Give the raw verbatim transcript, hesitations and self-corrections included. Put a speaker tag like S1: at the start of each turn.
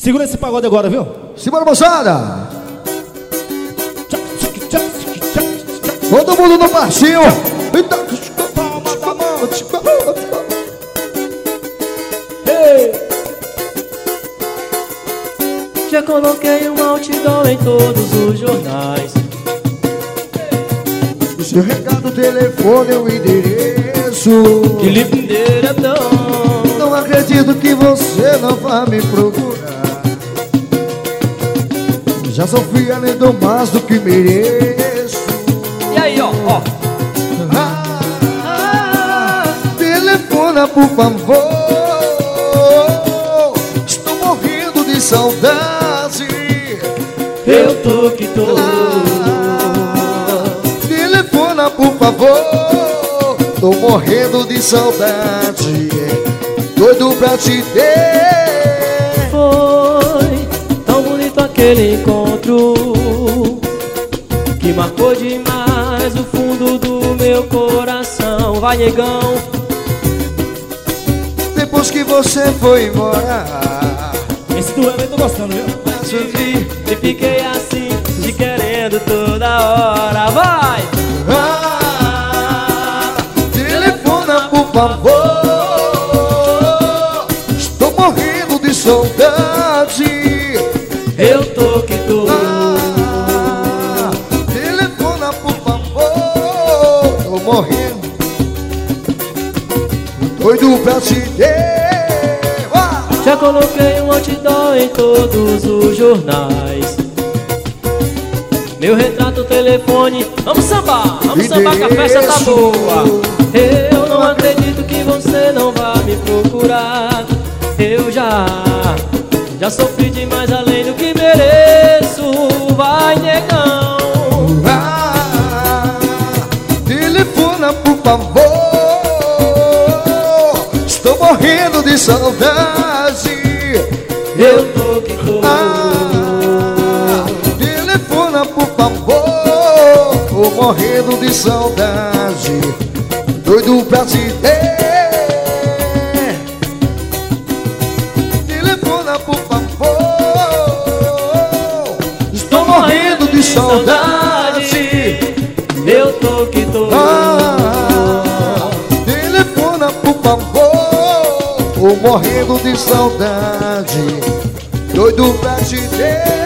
S1: Segura esse pagode agora, viu?
S2: Simbora, moçada! Todo mundo no passinho!
S3: Já coloquei um outdoor em todos os jornais.
S2: Seu recado, telefone, o endereço.
S3: Que lindeiradão.
S2: Não acredito que você não vai me procurar. Já sofri além do mais do que mereço.
S3: E aí, ó, ó.
S2: Ah, ah, telefona, por favor. Estou morrendo de saudade.
S3: Eu tô que tô.
S2: Ah, telefona, por favor. Tô morrendo de saudade. Doido pra te ter.
S3: Foi tão bonito aquele encontro que marcou demais o fundo do meu coração. Vai, negão.
S2: Depois que você foi embora,
S1: Esse duelo eu tô gostando, viu?
S3: Te vi e fiquei assim, te querendo toda hora. Vai!
S2: ah, telefona, por favor. Estou morrendo de saudade.
S3: Eu tô que tô.
S2: Ah, telefona, por favor. Tô morrendo, doido pra te ter. Ah!
S3: Já coloquei um outdoor em todos os jornais. Meu retrato, telefone. Vamos sambar, vamos sambar que a festa tá boa. Eu não acredito que você não vai me procurar. Eu já, já sofri demais além do que mereço. Vai, negão.
S2: Ah, telefona, por favor. Estou morrendo de saudade.
S3: Eu tô que tô.
S2: Ah, telefona, por favor. Tô morrendo de saudade. Doido pra te ter. Telefona, por favor. Estou morrendo de saudade.
S3: Eu tô que tô.
S2: Ah, telefona, por favor. Tô morrendo de saudade. Doido pra te ter.